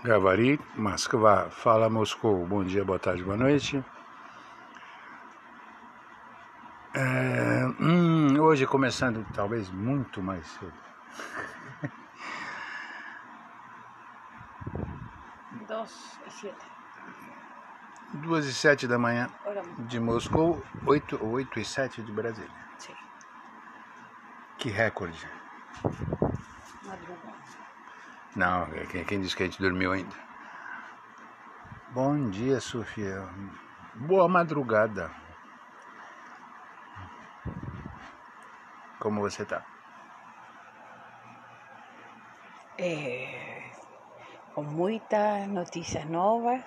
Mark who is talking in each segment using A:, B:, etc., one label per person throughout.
A: Gavari, Moskva, fala Moscou, bom dia, boa tarde, boa noite. Hoje começando talvez muito mais cedo. 2h07 da manhã de Moscou, 8h07 de Brasília.
B: Sim.
A: Que recorde.
B: Madrugada.
A: Não, quem disse que a gente dormiu ainda? Bom dia, Sofia. Boa madrugada. Como você tá?
B: Com muitas notícias novas.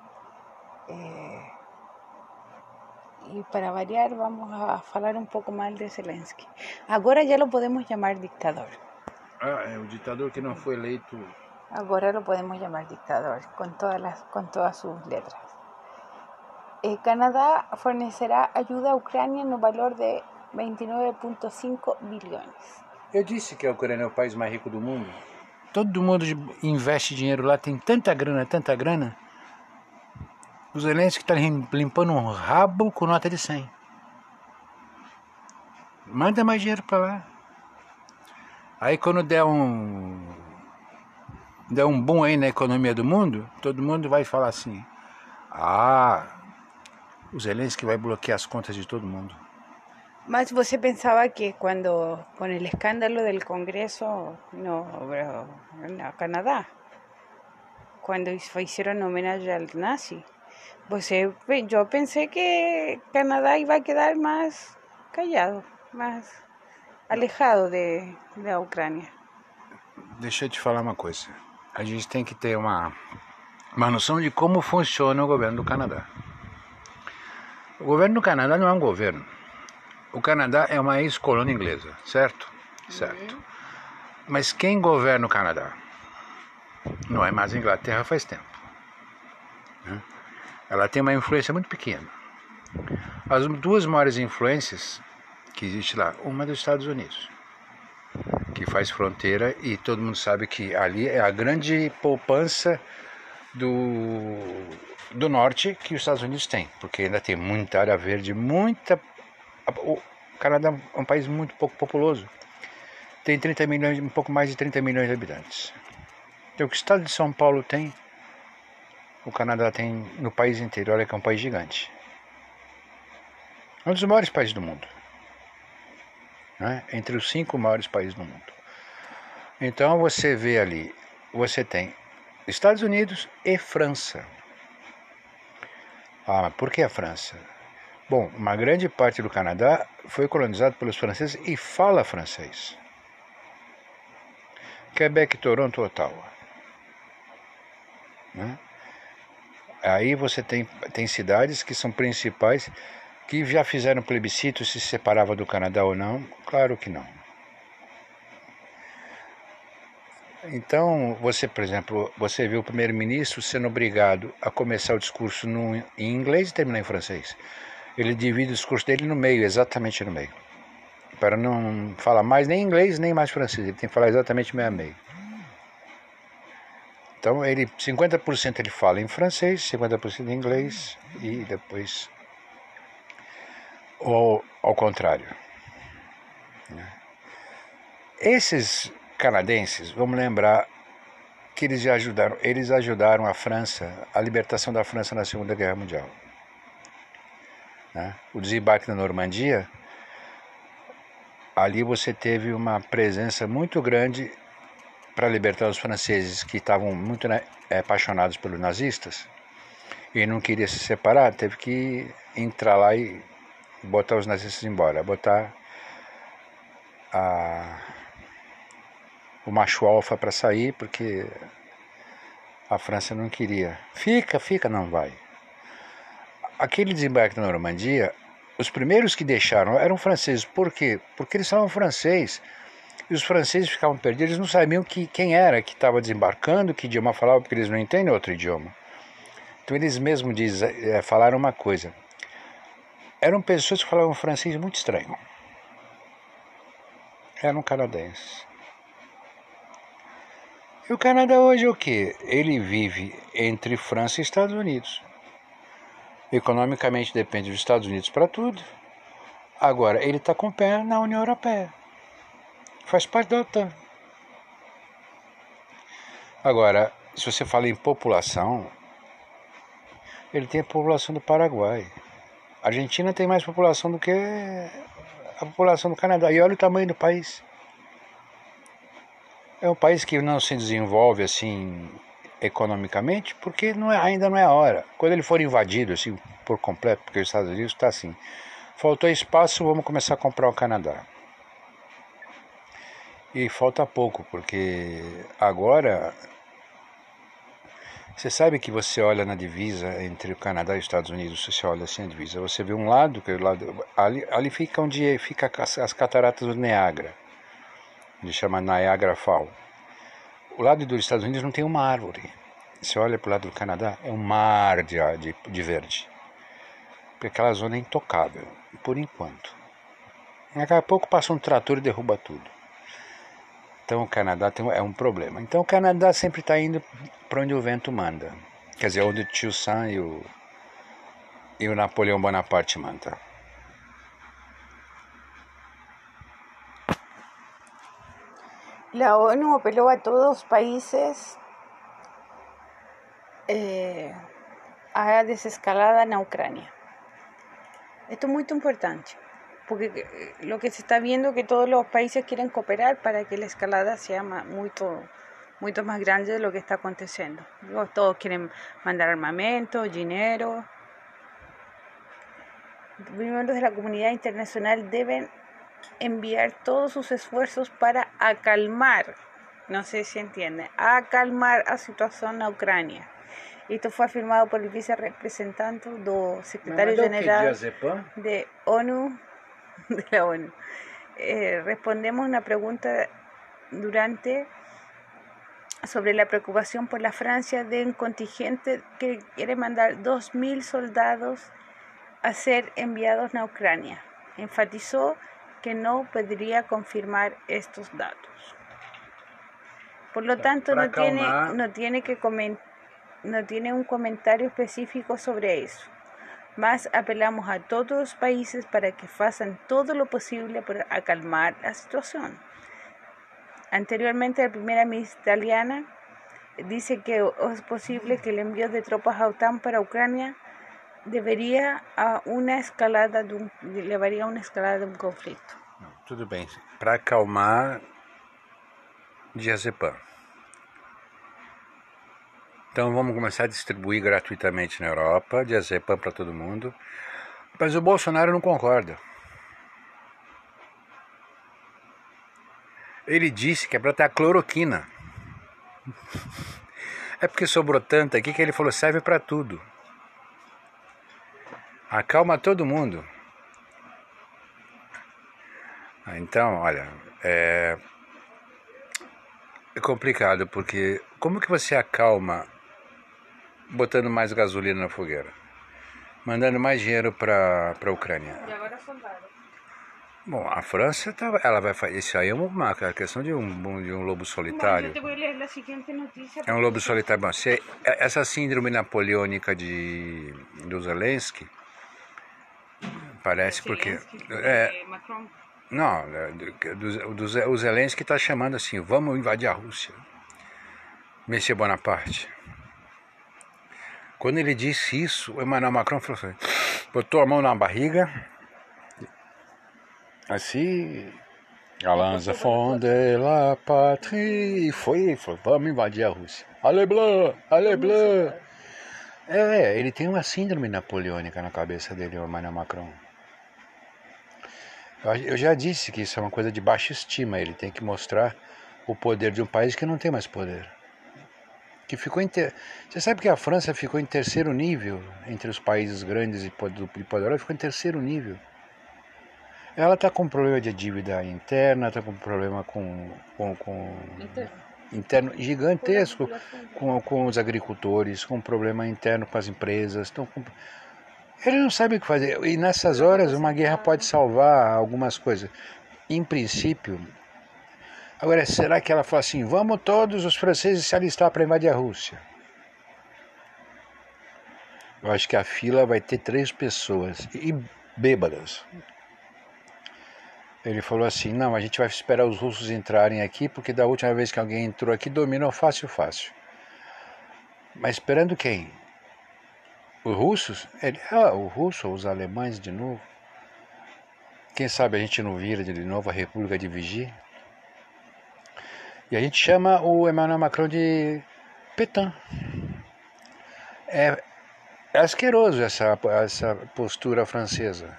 B: E para variar, vamos a falar um pouco mais de Zelensky. Agora já lo podemos chamar dictador.
A: É o ditador que não foi eleito.
B: Agora lo podemos chamar dictador, com todas sus letras. Canadá fornecerá ajuda à Ucrânia no valor de 29,5 bilhões.
A: Eu disse que a Ucrânia é o país mais rico do mundo. Todo mundo investe dinheiro lá, tem tanta grana. O Zelensky está limpando um rabo com nota de 100. Manda mais dinheiro para lá. Aí quando der um boom aí na economia do mundo, todo mundo vai falar assim: o Zelensky vai bloquear as contas de todo mundo.
B: Mas você pensava que quando, com o escândalo do Congresso no Canadá, quando fizeram homenagem ao nazi, eu pensei que Canadá ia quedar mais callado, mais alejado da Ucrânia.
A: Deixa eu te falar uma coisa. A gente tem que ter uma noção de como funciona o governo do Canadá. O governo do Canadá não é um governo. O Canadá é uma ex-colônia inglesa, certo? Certo. Mas quem governa o Canadá? Não é mais a Inglaterra faz tempo. Ela tem uma influência muito pequena. As duas maiores influências que existe lá, uma é dos Estados Unidos, que faz fronteira e todo mundo sabe que ali é a grande poupança do norte que os Estados Unidos têm, porque ainda tem muita área verde, O Canadá é um país muito pouco populoso. Tem 30 milhões, um pouco mais de 30 milhões de habitantes. Então, o que o estado de São Paulo tem, o Canadá tem no país inteiro. Olha que é um país gigante. É um dos maiores países do mundo. Né? Entre os 5 maiores países do mundo. Então você vê ali, você tem Estados Unidos e França. Mas por que a França? Bom, uma grande parte do Canadá foi colonizado pelos franceses e fala francês. Quebec, Toronto, Ottawa. Né? Aí você tem cidades que são principais, que já fizeram plebiscito se separava do Canadá ou não. Claro que não. Então, você, por exemplo, você vê o primeiro-ministro sendo obrigado a começar o discurso em inglês e terminar em francês. Ele divide o discurso dele no meio, exatamente no meio. Para não falar mais nem inglês, nem mais francês. Ele tem que falar exatamente meio a meio. Então, 50% ele fala em francês, 50% em inglês e depois ou ao contrário. Esses canadenses, vamos lembrar que eles ajudaram a França, a libertação da França na Segunda Guerra Mundial. Né? O desembarque na Normandia, ali você teve uma presença muito grande para libertar os franceses que estavam muito apaixonados pelos nazistas e não queria se separar, teve que entrar lá e botar os nazistas embora, botar o macho alfa para sair, porque a França não queria. Fica, não vai. Aquele desembarque na Normandia, os primeiros que deixaram eram franceses. Por quê? Porque eles falavam francês. E os franceses ficavam perdidos, eles não sabiam quem era que estava desembarcando, que idioma falava, porque eles não entendem outro idioma. Então eles mesmos falaram uma coisa. Eram pessoas que falavam francês muito estranho. Eram canadenses. E o Canadá hoje é o quê? Ele vive entre França e Estados Unidos. Economicamente depende dos Estados Unidos para tudo. Agora, ele está com o pé na União Europeia. Faz parte da OTAN. Agora, se você fala em população, ele tem a população do Paraguai. A Argentina tem mais população do que a população do Canadá. E olha o tamanho do país. É um país que não se desenvolve assim economicamente porque ainda não é a hora. Quando ele for invadido assim por completo, porque os Estados Unidos está assim, faltou espaço, vamos começar a comprar o Canadá. E falta pouco, porque agora você sabe que você olha na divisa entre o Canadá e os Estados Unidos, você olha assim a divisa, você vê um lado, que é o lado ali fica onde fica as cataratas do Niágara. Ele chama Niagara Falls. O lado dos Estados Unidos não tem uma árvore. Você olha para o lado do Canadá, é um mar de verde. Porque aquela zona é intocável, por enquanto. Daqui a pouco passa um trator e derruba tudo. Então o Canadá é um problema. Então o Canadá sempre está indo para onde o vento manda. Quer dizer, onde o Tio Sam e o Napoleão Bonaparte mandam.
B: La ONU apeló a todos los países a desescalada en Ucrania. Esto es muy importante, porque lo que se está viendo es que todos los países quieren cooperar para que la escalada sea mucho más grande de lo que está aconteciendo. Todos quieren mandar armamento, dinero. Los miembros de la comunidad internacional deben enviar todos sus esfuerzos para acalmar, no sé si entiende, acalmar la situación en Ucrania. Esto fue afirmado por el vicerepresentante do secretario general de ONU, de la ONU. Respondemos una pregunta sobre la preocupación por la Francia de un contingente que quiere mandar 2.000 soldados a ser enviados a Ucrania. Enfatizó que no podría confirmar estos datos. Por lo tanto, no tiene un comentario específico sobre eso. Más apelamos a todos los países para que hagan todo lo posible para acalmar la situación. Anteriormente, la primera ministra italiana dice que es posible que el envío de tropas a OTAN para Ucrania levaria a uma escalada de um conflito.
A: Tudo bem. Para acalmar diazepam. Então vamos começar a distribuir gratuitamente na Europa diazepam para todo mundo. Mas o Bolsonaro não concorda. Ele disse que é para ter cloroquina. É porque sobrou tanto aqui que ele falou serve para tudo. Acalma todo mundo. Então, olha, é complicado, porque como que você acalma botando mais gasolina na fogueira? Mandando mais dinheiro para a Ucrânia.
B: E agora soldados.
A: Bom, a França ela vai fazer isso aí, é uma questão de um lobo solitário.
B: Eu vou ler a seguinte notícia.
A: É um lobo solitário. Bom, essa síndrome napoleônica do Zelensky parece porque
B: Macron.
A: Não, o Zelensky está chamando assim, vamos invadir a Rússia. Monsieur Bonaparte. Quando ele disse isso, o Emmanuel Macron falou assim, botou a mão na barriga, assim, Alain Fond de la Patrie, e foi, vamos invadir a Rússia. Allez bleu, allez bleu. Ele tem uma síndrome napoleônica na cabeça dele, o Emmanuel Macron. Eu já disse que isso é uma coisa de baixa estima, ele tem que mostrar o poder de um país que não tem mais poder. Que ficou Você sabe que a França ficou em terceiro nível entre os países grandes e poderosos, ficou em terceiro nível. Ela está com problema de dívida interna, está com problema interno gigantesco com os agricultores, com problema interno com as empresas. Ele não sabe o que fazer. E nessas horas uma guerra pode salvar algumas coisas. Em princípio, Agora, será que ela falou assim, vamos todos os franceses se alistar para invadir a Rússia? Eu acho que a fila vai ter 3 pessoas, e bêbadas. Ele falou assim, não, a gente vai esperar os russos entrarem aqui, porque da última vez que alguém entrou aqui, dominou fácil. Mas esperando quem? Os russos? O russo ou os alemães de novo? Quem sabe a gente não vira de novo a República de Vichy? E a gente chama o Emmanuel Macron de Petain. É asqueroso essa postura francesa.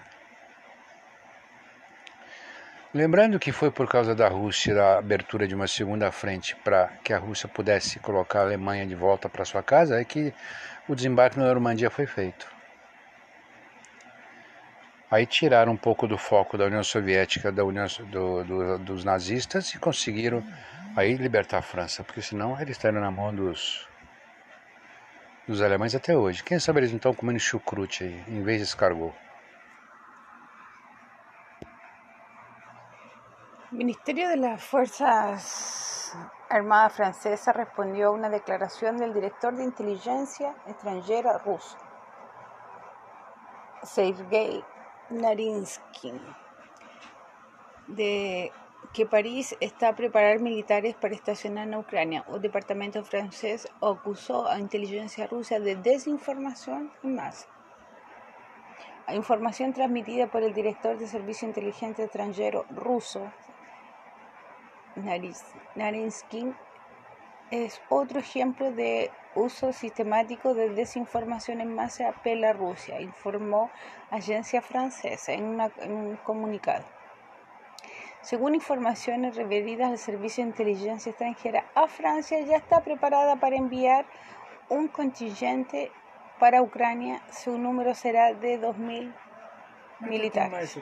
A: Lembrando que foi por causa da Rússia, da abertura de uma segunda frente para que a Rússia pudesse colocar a Alemanha de volta para sua casa, é que o desembarque na Normandia foi feito. Aí tiraram um pouco do foco da União Soviética, dos nazistas, e conseguiram aí libertar a França, porque senão eles estariam na mão dos alemães até hoje. Quem sabe eles não estão comendo chucrute aí, em vez de escargot.
B: El Ministerio de las Fuerzas Armadas francesas respondió a una declaración del director de inteligencia extranjera ruso, Sergei Narinsky, de que París está a preparar militares para estacionar en Ucrania. El departamento francés acusó a inteligencia rusa de desinformación en masa. La información transmitida por el director de Servicio Inteligente Extranjero ruso, Narinsky, es otro ejemplo de uso sistemático de desinformación en masa pela Rusia, informó agencia francesa en un comunicado. Según informaciones referidas al Servicio de Inteligencia Extranjera, a Francia ya está preparada para enviar un contingente para Ucrania. Su número será de 2.000 militares.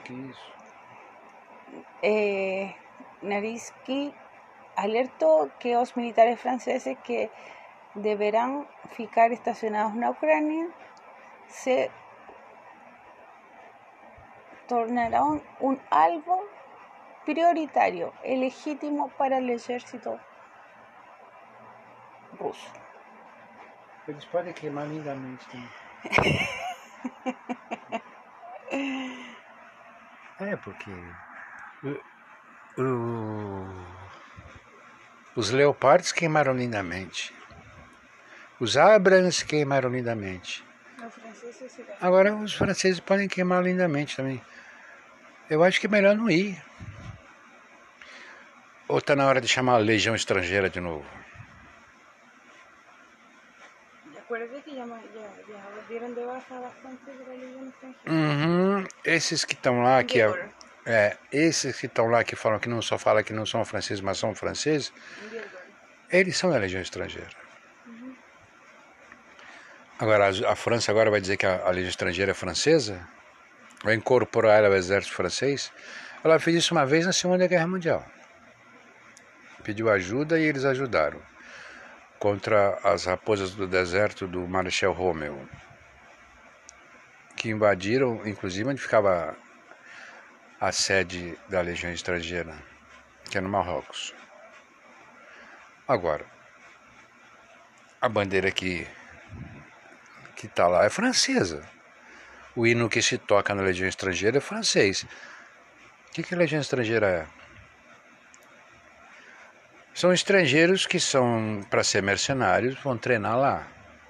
B: Narinsky alertó que los militares franceses que deberán ficar estacionados en Ucrania se tornarán un alvo prioritario e legítimo para el ejército ruso.
A: Eles podem queimar lindamente também. Porque os Leopards queimaram lindamente. Os Abrams queimaram lindamente. Agora os franceses podem queimar lindamente também. Eu acho que é melhor não ir. Ou está na hora de chamar a Legião Estrangeira de novo?
B: Acuérdate que ya dieron de baja bastante de la Legião Estrangeira.
A: Esses que estão lá, esses que estão lá que falam que não só falam que não são franceses, mas são franceses, eles são da Legião Estrangeira. Agora, a França agora vai dizer que a Legião Estrangeira é francesa? Vai incorporar ela ao exército francês? Ela fez isso uma vez na Segunda Guerra Mundial. Pediu ajuda e eles ajudaram. Contra as raposas do deserto do Marechal Rommel, que invadiram, inclusive, onde ficava a sede da Legião Estrangeira, que é no Marrocos. Agora, a bandeira que está lá é francesa. O hino que se toca na Legião Estrangeira é francês. O que a Legião Estrangeira é? São estrangeiros que são, para ser mercenários, vão treinar lá.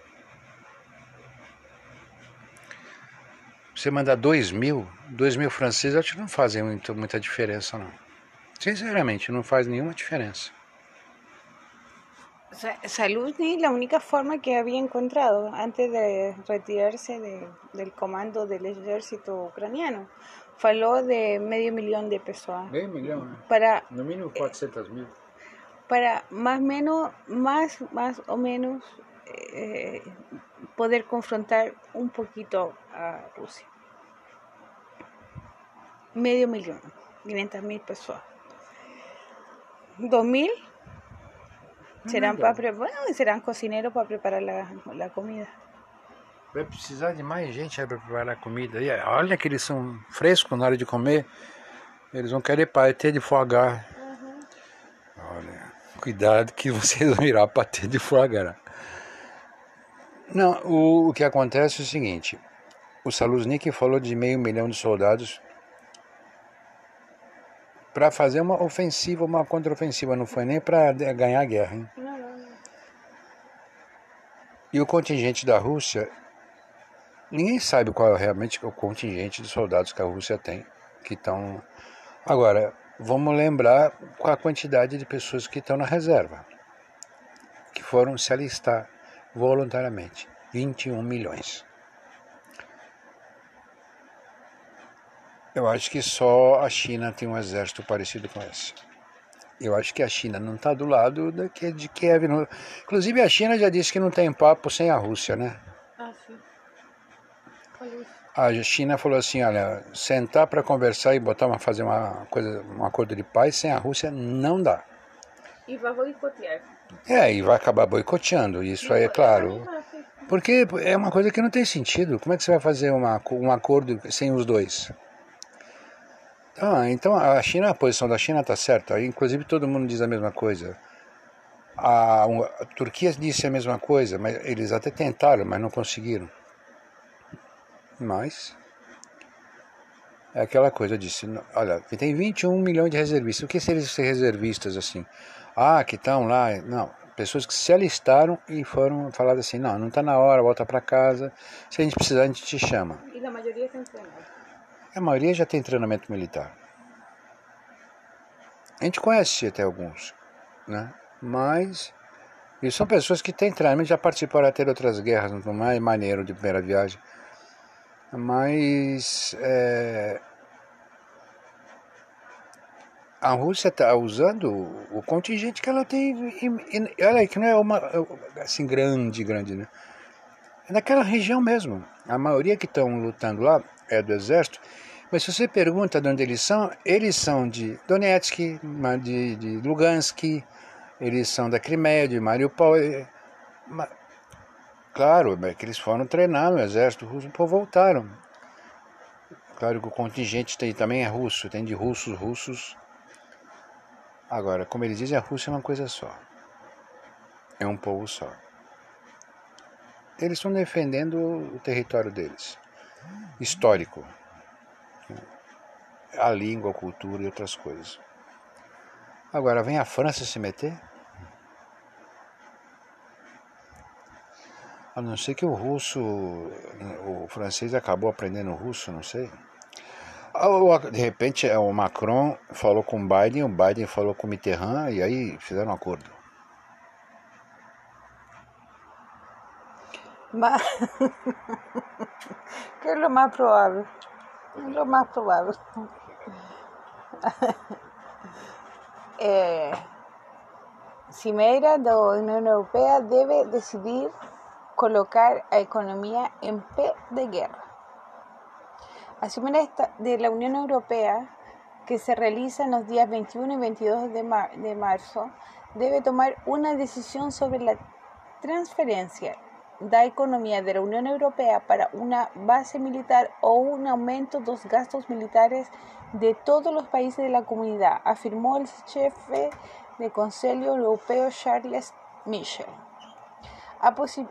A: Você mandar 2.000 franceses, acho que não fazem muita diferença, não. Sinceramente, não faz nenhuma diferença.
B: Zaluzny, la única forma que había encontrado antes de retirarse del comando del ejército ucraniano, faló de 500.000 de pessoas.
A: Meio milhão, né?
B: Para,
A: no mínimo 400.000.
B: Para más o menos poder confrontar un poquito a Rusia. 500.000, 500.000 personas. 2.000 serán cocineros para preparar la comida.
A: Vai precisar de mais gente para preparar a comida. E olha que eles são frescos na hora de comer. Eles vão querer paté de foie gras. Cuidado que vocês vão virar patê de foie gras. Não, o que acontece é o seguinte, o Saluznik falou de 500 mil de soldados para fazer uma ofensiva, uma contraofensiva, não foi nem para ganhar a guerra, hein?
B: Não.
A: E o contingente da Rússia, ninguém sabe qual é realmente o contingente de soldados que a Rússia tem, que estão... Agora, vamos lembrar qual a quantidade de pessoas que estão na reserva, que foram se alistar voluntariamente, 21 milhões. Eu acho que só a China tem um exército parecido com esse. Eu acho que a China não está do lado de Kiev. Não. Inclusive a China já disse que não tem papo sem a Rússia, né?
B: Ah, sim.
A: A China falou assim, olha, sentar para conversar e fazer um acordo de paz sem a Rússia não dá.
B: E vai boicotear.
A: E vai acabar boicoteando, isso aí é claro. Porque é uma coisa que não tem sentido. Como é que você vai fazer um acordo sem os dois? Então a posição da China está certa, inclusive todo mundo diz a mesma coisa. A Turquia disse a mesma coisa, mas eles até tentaram, mas não conseguiram. Mas é aquela coisa, eu disse, olha, tem 21 milhões de reservistas. O que seriam esses reservistas assim? Que estão lá, não, pessoas que se alistaram e foram falar assim, não está na hora, volta para casa, se a gente precisar a gente te chama.
B: E a maioria tem treinamento?
A: A maioria já tem treinamento militar. A gente conhece até alguns, né? Mas e são pessoas que têm treinamento, já participaram até de outras guerras, não mais maneiro de primeira viagem. Mas a Rússia está usando o contingente que ela tem, olha que não é uma assim grande, né? É daquela região mesmo. A maioria que estão lutando lá é do exército. Mas se você pergunta de onde eles são de Donetsk, de Lugansk, eles são da Crimeia, de Mariupol. Claro, é que eles foram treinar no exército russo e voltaram. Claro que o contingente também é russo, tem de russos. Agora, como eles dizem, a Rússia é uma coisa só. É um povo só. Eles estão defendendo o território deles. Histórico. A língua, a cultura e outras coisas. Agora, vem a França se meter? A não ser que o francês acabou aprendendo russo, não sei. De repente o Macron falou com o Biden falou com o Mitterrand e aí fizeram um acordo.
B: Mas, que é o mais provável. É o mais provável. Cimeira da União Europeia deve decidir colocar a economía en pie de guerra. La Cimeira de la Unión Europea, que se realiza en los días 21 y 22 de marzo, debe tomar una decisión sobre la transferencia de la economía de la Unión Europea para una base militar o un aumento de los gastos militares de todos los países de la comunidad, afirmó el jefe del Consejo Europeo Charles Michel. A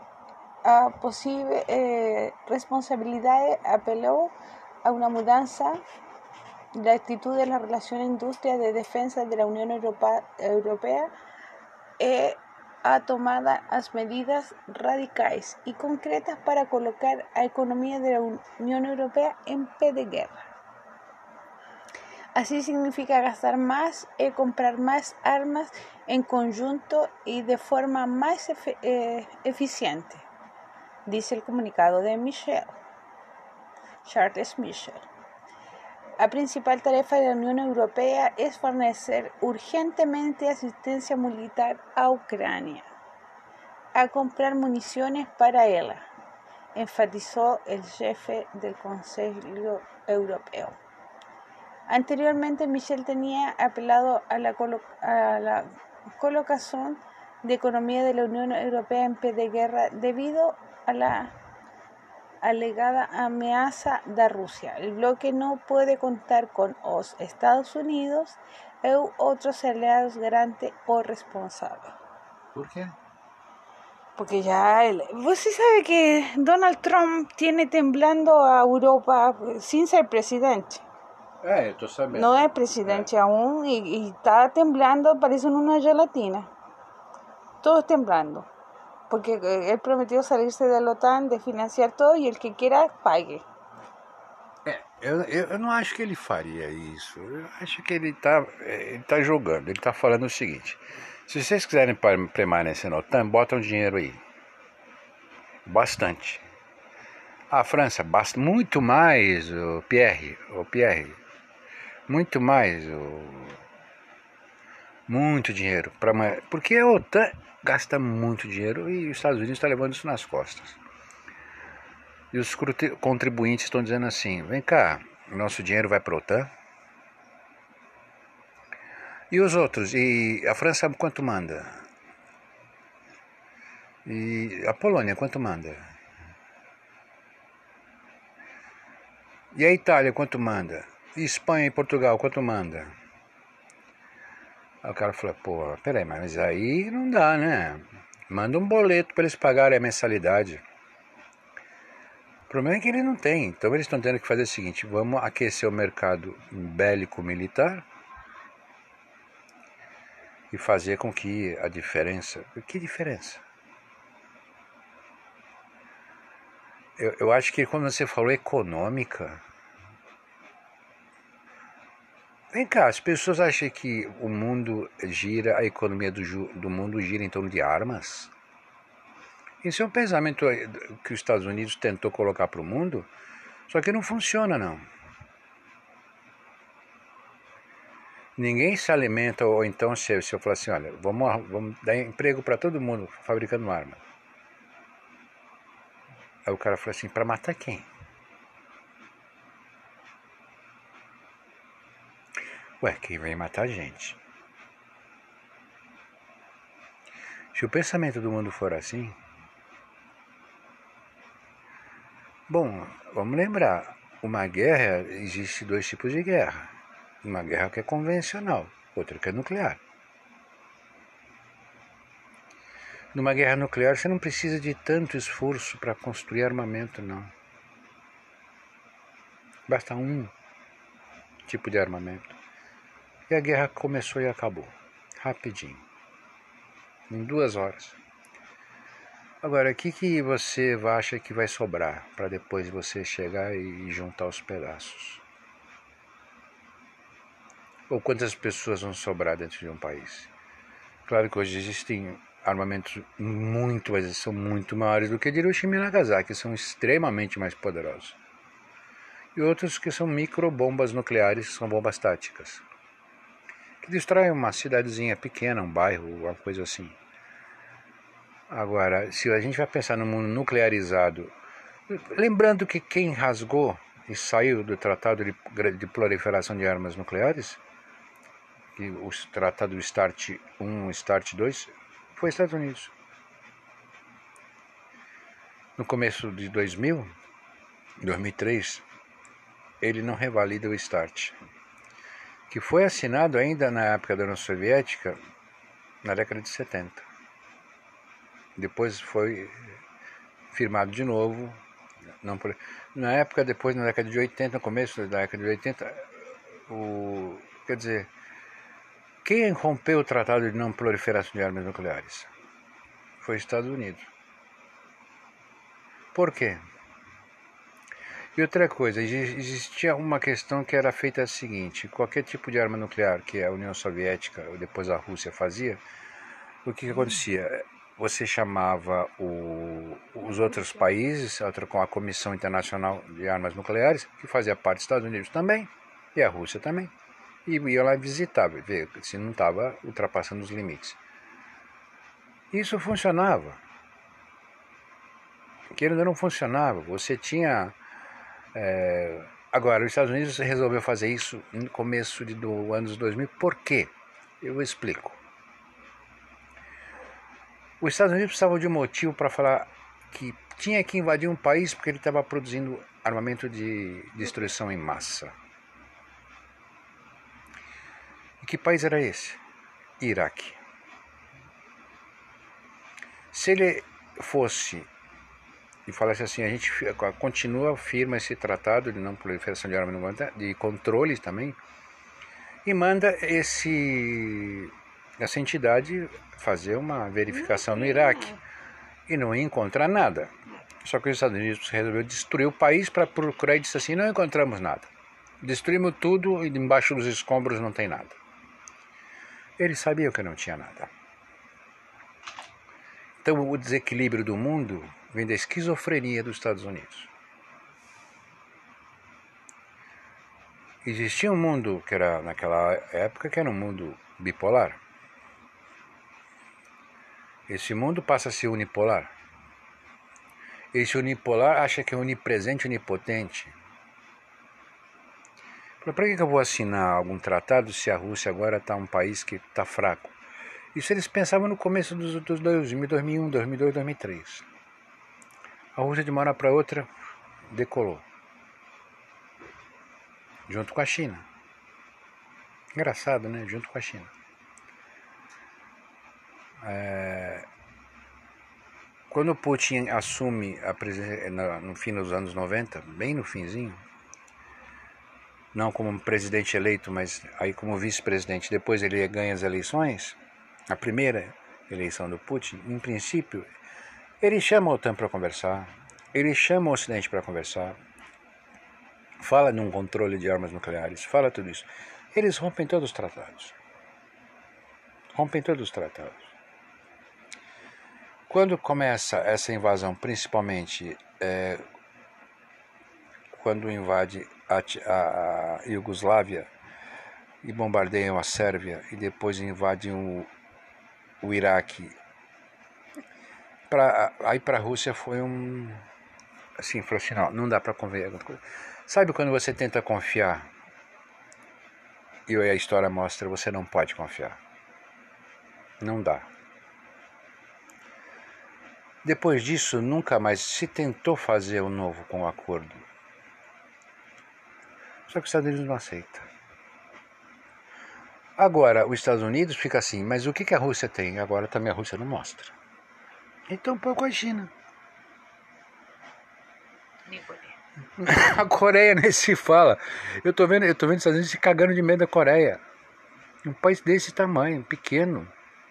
B: posible responsabilidad apeló a una mudanza de la actitud de la relación industria de defensa de la Unión Europea ha tomado las medidas radicales y concretas para colocar a economía de la Unión Europea en pie de guerra. Así significa gastar más y comprar más armas en conjunto y de forma más eficiente, dice el comunicado de Charles Michel. La principal tarefa de la Unión Europea es fornecer urgentemente asistencia militar a Ucrania, a comprar municiones para ella, enfatizó el jefe del Consejo Europeo. Anteriormente, Michel tenía apelado a la colocación de economía de la Unión Europea en pie de guerra debido a la alegada ameaça da Rússia. O bloco não pode contar com os Estados Unidos e outros aliados, garante o responsável.
A: Por quê?
B: Porque você sabe que Donald Trump tiene temblando a Europa sin ser presidente.
A: Eu tô sabendo.
B: No es presidente aún y está temblando, parece una gelatina. Todo temblando. Porque él prometió salirse de la OTAN, de financiar todo y el que quiera pague.
A: Eu não acho que ele faria isso. Eu acho que ele tá jogando. Ele tá falando o seguinte: se vocês quiserem permanecer na OTAN, botam dinheiro aí. Bastante. A França, muito mais, o Pierre. Muito mais, muito dinheiro. Porque a OTAN gasta muito dinheiro e os Estados Unidos estão levando isso nas costas. E os contribuintes estão dizendo assim: vem cá, nosso dinheiro vai para a OTAN. E os outros? E a França quanto manda? E a Polônia quanto manda? E a Itália quanto manda? E Espanha e Portugal quanto manda? Aí o cara falou: pô, peraí, mas aí não dá, né? Manda um boleto para eles pagarem a mensalidade. O problema é que ele não tem. Então eles estão tendo que fazer o seguinte: vamos aquecer o mercado bélico-militar e fazer com que a diferença... Que diferença? Eu acho que quando você falou econômica... Vem cá, as pessoas acham que o mundo gira, a economia do mundo gira em torno de armas? Esse é um pensamento que os Estados Unidos tentou colocar para o mundo, só que não funciona não. Ninguém se alimenta, ou então se eu falar assim, olha, vamos dar emprego para todo mundo fabricando arma. Aí o cara falou assim, para matar quem? Ué, quem vai matar a gente? Se o pensamento do mundo for assim... Bom, vamos lembrar, uma guerra, existe dois tipos de guerra. Uma guerra que é convencional, outra que é nuclear. Numa guerra nuclear você não precisa de tanto esforço para construir armamento, não. Basta um tipo de armamento. E a guerra começou e acabou. Rapidinho. Em 2 horas. Agora, o que você acha que vai sobrar para depois você chegar e juntar os pedaços? Ou quantas pessoas vão sobrar dentro de um país? Claro que hoje existem armamentos são muito maiores do que de Hiroshima e Nagasaki, são extremamente mais poderosos. E outros que são microbombas nucleares, são bombas táticas, que destroem uma cidadezinha pequena, um bairro, uma coisa assim. Agora, se a gente vai pensar no mundo nuclearizado, lembrando que quem rasgou e saiu do Tratado de Proliferação de Armas Nucleares, que o Tratado START 1 e START 2, foi Estados Unidos. No começo de 2003, ele não revalida o START, que foi assinado ainda na época da União Soviética, na década de 70. Depois foi firmado de novo. Na época, depois, na década de 80, no começo da década de 80, quer dizer, quem rompeu o Tratado de Não Proliferação de Armas Nucleares? Foi os Estados Unidos. Por quê? E outra coisa, existia uma questão que era feita a seguinte: qualquer tipo de arma nuclear que a União Soviética, ou depois a Rússia, fazia, o que acontecia? Você chamava os outros países, com a Comissão Internacional de Armas Nucleares, que fazia parte dos Estados Unidos também, e a Rússia também, e ia lá visitar, ver se não estava ultrapassando os limites. Isso funcionava. Querendo ou não funcionava. Você tinha... Agora, os Estados Unidos resolveu fazer isso no começo do anos 2000. Por quê? Eu explico. Os Estados Unidos precisavam de um motivo para falar que tinha que invadir um país porque ele estava produzindo armamento de destruição em massa. E que país era esse? Iraque. Se ele fosse e falasse assim, a gente continua, firma esse tratado de não proliferação de armas, de controle também, e manda essa entidade fazer uma verificação no Iraque e não ia encontrar nada. Só que os Estados Unidos resolveu destruir o país para procurar e disse assim, não encontramos nada. Destruímos tudo e embaixo dos escombros não tem nada. Eles sabiam que não tinha nada. Então o desequilíbrio do mundo vem da esquizofrenia dos Estados Unidos. Existia um mundo que era naquela época que era um mundo bipolar. Esse mundo passa a ser unipolar. Esse unipolar acha que é onipresente, onipotente. Para que eu vou assinar algum tratado se a Rússia agora está um país que está fraco? Isso eles pensavam no começo dos 2001, 2002, 2003. A Rússia de uma hora para outra decolou. Junto com a China. Engraçado, né? Junto com a China. Quando o Putin assume a presidência no fim dos anos 90, bem no finzinho, não como presidente eleito, mas aí como vice-presidente, depois ele ganha as eleições, a primeira eleição do Putin, em princípio, ele chama a OTAN para conversar, ele chama o Ocidente para conversar, fala num controle de armas nucleares, fala tudo isso. Eles rompem todos os tratados. Rompem todos os tratados. Quando começa essa invasão, principalmente quando invade a Iugoslávia e bombardeiam a Sérvia e depois invadem o Iraque, aí para a Rússia foi assim, falou assim, não dá para confiar. Sabe quando você tenta confiar e a história mostra você não pode confiar? Não dá. Depois disso, nunca mais se tentou fazer o novo com o acordo. Só que os Estados Unidos não aceita. Agora, os Estados Unidos fica assim, mas o que a Rússia tem? Agora também a Rússia não mostra. Então põe com a China. A Coreia nem se fala. Eu tô vendo os Estados Unidos se cagando de medo da Coreia. Um país desse tamanho, pequeno.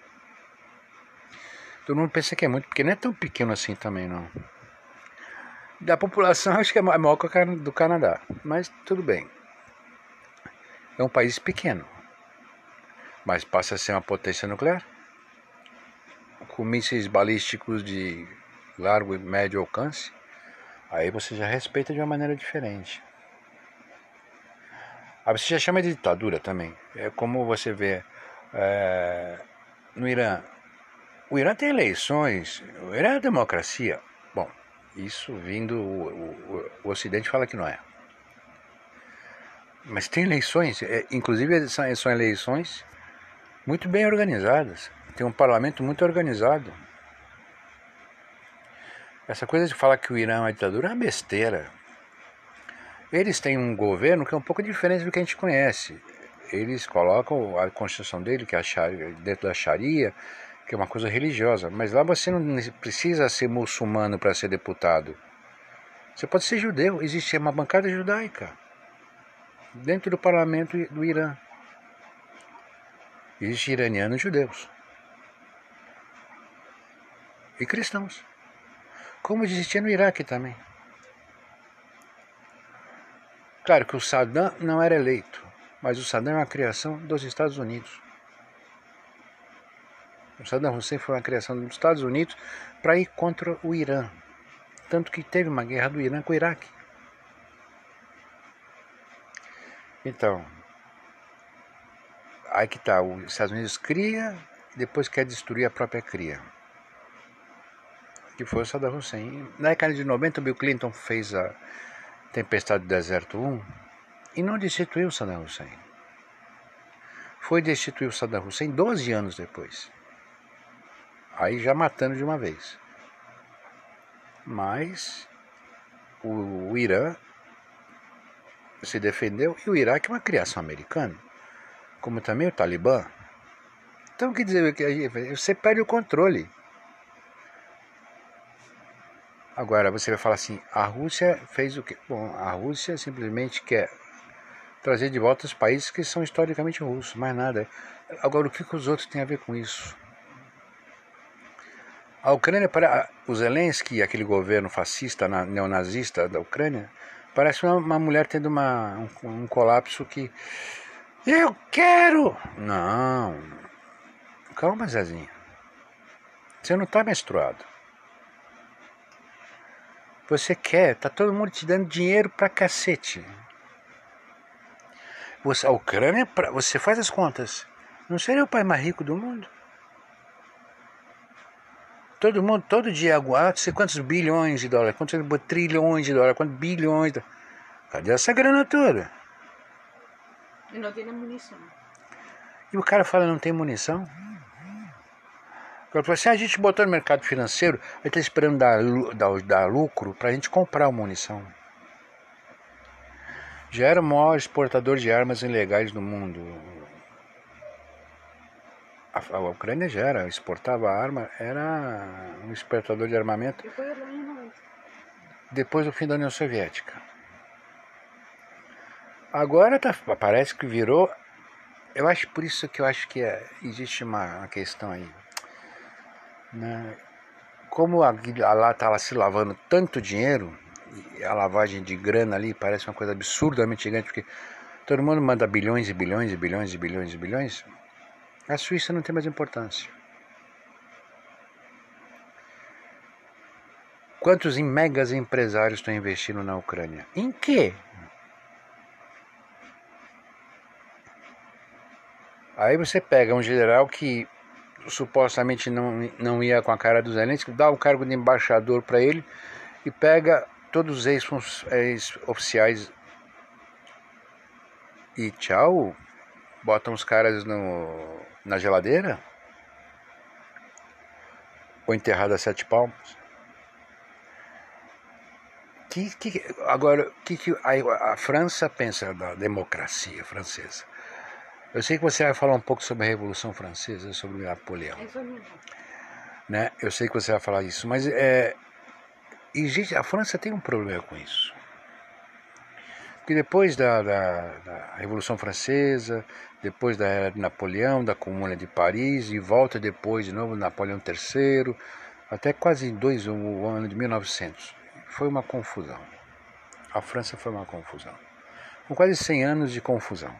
A: Todo mundo pensa que é muito pequeno, não é tão pequeno assim também não. Da população acho que é maior que a do Canadá, mas tudo bem. É um país pequeno, mas passa a ser uma potência nuclear, com mísseis balísticos de largo e médio alcance, aí você já respeita de uma maneira diferente. Aí você já chama de ditadura também. É como você vê no Irã. O Irã tem eleições, o Irã é democracia. Bom, isso vindo, o Ocidente fala que não é. Mas tem eleições, inclusive são eleições muito bem organizadas. Tem um parlamento muito organizado. Essa coisa de falar que o Irã é uma ditadura é uma besteira. Eles têm um governo que é um pouco diferente do que a gente conhece. Eles colocam a constituição dele, que é dentro da Sharia, que é uma coisa religiosa, mas lá você não precisa ser muçulmano para ser deputado. Você pode ser judeu, existe uma bancada judaica dentro do parlamento do Irã. Existem iranianos e judeus. E cristãos. Como existia no Iraque também. Claro que o Saddam não era eleito, mas o Saddam é uma criação dos Estados Unidos. O Saddam Hussein foi uma criação dos Estados Unidos para ir contra o Irã. Tanto que teve uma guerra do Irã com o Iraque. Então, aí que está, os Estados Unidos cria e depois quer destruir a própria cria. Que foi o Saddam Hussein. Na década de 90, o Bill Clinton fez a Tempestade do Deserto 1 e não destituiu o Saddam Hussein. Foi destituir o Saddam Hussein 12 anos depois. Aí já matando de uma vez. Mas o Irã se defendeu, e o Iraque é uma criação americana, como também o Talibã. Então, quer dizer, você perde o controle. Agora, você vai falar assim, a Rússia fez o quê? Bom, a Rússia simplesmente quer trazer de volta os países que são historicamente russos, mais nada. Agora, o que os outros têm a ver com isso? A Ucrânia, o Zelensky, aquele governo fascista, neonazista da Ucrânia, parece uma mulher tendo um colapso que... Eu quero! Não. Calma, Zezinho. Você não está menstruado. Você quer, tá todo mundo te dando dinheiro pra cacete. A Ucrânia, você faz as contas, não seria o país mais rico do mundo? Todo mundo, todo dia, não sei quantos bilhões de dólares, quantos trilhões de dólares, quantos bilhões de dólares. Cadê essa grana toda?
B: E não tem munição.
A: E o cara fala, não tem munição? Agora, assim, a gente botou no mercado financeiro, ele está esperando dar lucro para a gente comprar munição. Já era o maior exportador de armas ilegais do mundo. A Ucrânia já exportava arma, era um exportador de armamento depois do fim da União Soviética. Agora parece que virou. Eu acho por isso que eu acho que existe uma questão aí, né? Como lá está se lavando tanto dinheiro, e a lavagem de grana ali parece uma coisa absurdamente gigante, porque todo mundo manda bilhões e bilhões e bilhões e bilhões e bilhões. A Suíça não tem mais importância. Quantos megas empresários estão investindo na Ucrânia? Em quê? Aí você pega um general que supostamente não ia com a cara do Zelensky, dá o cargo de embaixador para ele e pega todos os ex-oficiais e tchau, botam os caras na geladeira ou enterrado a 7 palmos. Agora, o que a França pensa da democracia francesa? Eu sei que você vai falar um pouco sobre a Revolução Francesa, sobre Napoleão.
B: Isso mesmo.
A: Né? Eu sei que você vai falar isso, mas a França tem um problema com isso. Porque depois da Revolução Francesa, depois da era de Napoleão, da Comuna de Paris, e volta depois de novo Napoleão III, até quase o ano de 1900. Foi uma confusão. A França foi uma confusão. Com quase 100 anos de confusão.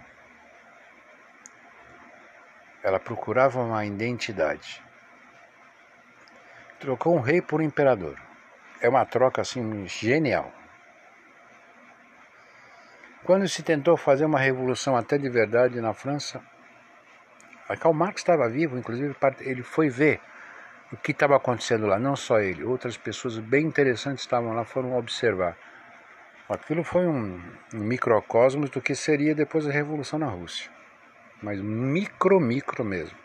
A: Ela procurava uma identidade. Trocou um rei por um imperador. É uma troca assim genial. Quando se tentou fazer uma revolução até de verdade na França, Karl Marx estava vivo, inclusive ele foi ver o que estava acontecendo lá, não só ele, outras pessoas bem interessantes estavam lá, foram observar. Aquilo foi um microcosmos do que seria depois da Revolução na Rússia, mas micro mesmo.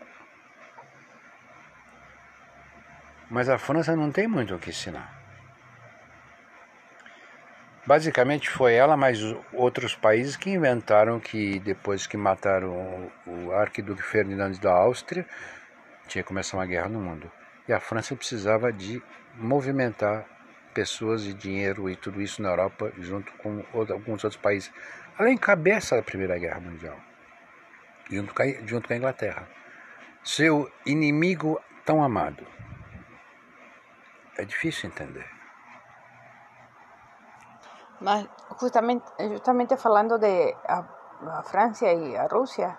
A: Mas a França não tem muito o que ensinar. Basicamente foi ela, mais outros países que inventaram que depois que mataram o arquiduque Ferdinand da Áustria, tinha que começar uma guerra no mundo. E a França precisava de movimentar pessoas e dinheiro e tudo isso na Europa, junto com alguns outros países. Ela encabeça a Primeira Guerra Mundial, junto com a Inglaterra. Seu inimigo tão amado. É difícil entender.
B: Mas justamente falando de a França e a Rússia,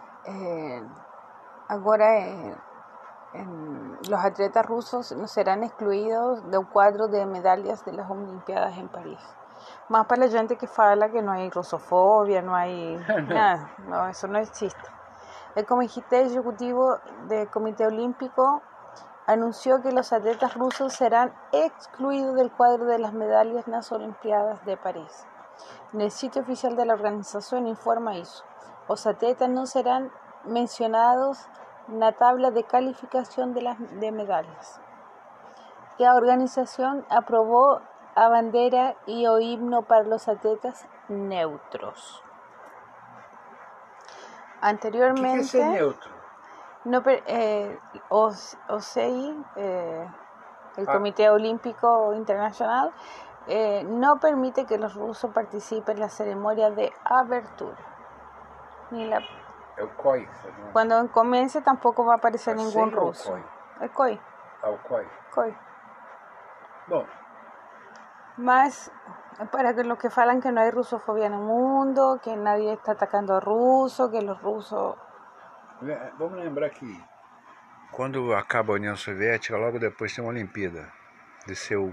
B: agora los atletas rusos serán excluidos del cuadro de medallas de las Olimpiadas en París. Más para la gente que fala que no hay rusofobia, no hay nada, no, eso no existe. El Comité Ejecutivo del Comité Olímpico anunció que los atletas rusos serán excluidos del cuadro de las medallas en las Olimpiadas de París. En el sitio oficial de la organización informa eso. Los atletas no serán mencionados en la tabla de calificación de medallas. la organización aprobó a bandera y o himno para los atletas neutros. Anteriormente,
A: ¿Qué es ser neutro?
B: no, OCI, el Comité Olímpico Internacional, no permite que los rusos participen en la ceremonia de abertura. Ni la...
A: É o COI.
B: Cuando comience tampoco va a aparecer ningún ruso. El COI.
A: Ah, o COI.
B: COI.
A: Bom.
B: Mas, para que los que falan que no hay rusofobia en el mundo, que nadie está atacando a rusos, que los rusos...
A: Vamos lembrar que quando acaba a União Soviética, logo depois tem uma Olimpíada de Seul.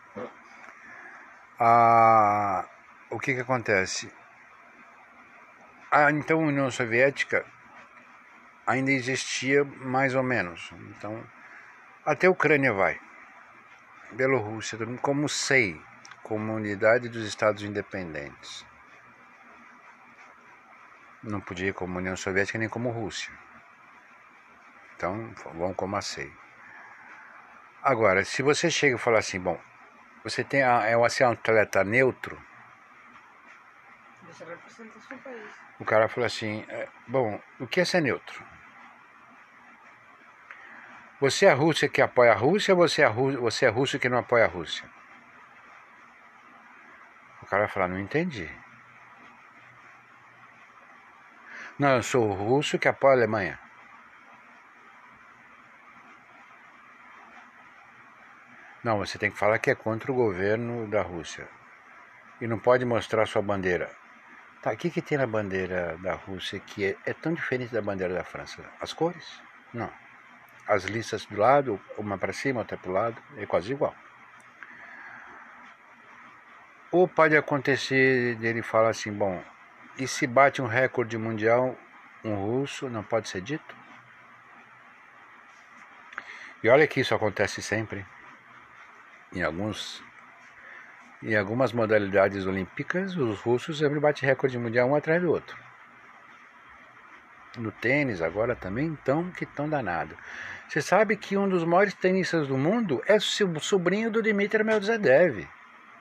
A: O que acontece? Então a União Soviética ainda existia mais ou menos. Então, até a Ucrânia vai. Bielorrússia, como SEI, Comunidade dos Estados Independentes. Não podia ir como União Soviética nem como Rússia. Então, vão como a SEI. Agora, se você chega e fala assim, bom, você é um atleta neutro,
B: Você representa seu país.
A: O cara fala assim, bom, o que é ser neutro? Você é a Rússia que apoia a Rússia ou você é russo que não apoia a Rússia? O cara vai falar, não entendi. Não, eu sou o russo que apoia a Alemanha. Não, você tem que falar que é contra o governo da Rússia. E não pode mostrar sua bandeira. Tá, o que tem na bandeira da Rússia que é tão diferente da bandeira da França? As cores? Não. As listas do lado, uma para cima, outra para o lado, é quase igual. Ou pode acontecer dele falar assim, bom, e se bate um recorde mundial, um russo, não pode ser dito? E olha que isso acontece sempre. Em algumas modalidades olímpicas, os russos sempre batem recorde mundial um atrás do outro. No tênis agora também tão danado. Você sabe que um dos maiores tenistas do mundo é o sobrinho do Dmitry Medvedev,